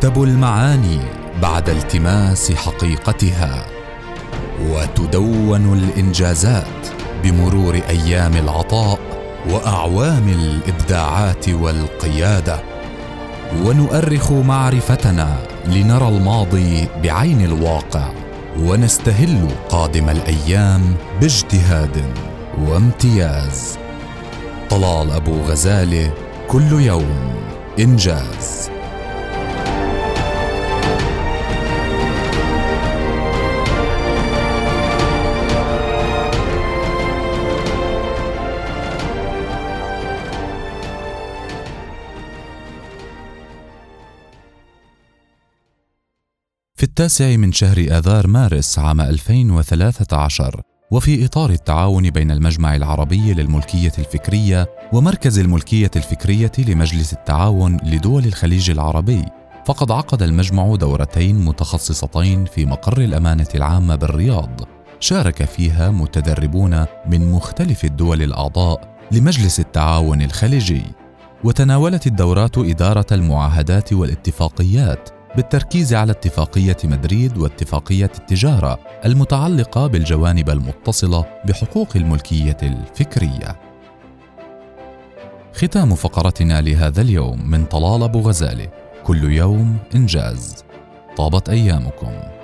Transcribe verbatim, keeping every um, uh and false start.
تكتب المعاني بعد التماس حقيقتها، وتدون الإنجازات بمرور أيام العطاء وأعوام الإبداعات والقيادة، ونؤرخ معرفتنا لنرى الماضي بعين الواقع، ونستهل قادم الأيام باجتهاد وامتياز. طلال أبو غزالة، كل يوم إنجاز. في التاسع من شهر آذار مارس عام ألفين وثلاثة عشر، وفي إطار التعاون بين المجمع العربي للملكية الفكرية ومركز الملكية الفكرية لمجلس التعاون لدول الخليج العربي، فقد عقد المجمع دورتين متخصصتين في مقر الأمانة العامة بالرياض، شارك فيها متدربون من مختلف الدول الأعضاء لمجلس التعاون الخليجي. وتناولت الدورات إدارة المعاهدات والاتفاقيات، بالتركيز على اتفاقية مدريد واتفاقية التجارة المتعلقة بالجوانب المتصلة بحقوق الملكية الفكرية. ختام فقرتنا لهذا اليوم من طلال أبو غزالة، كل يوم إنجاز. طابت أيامكم.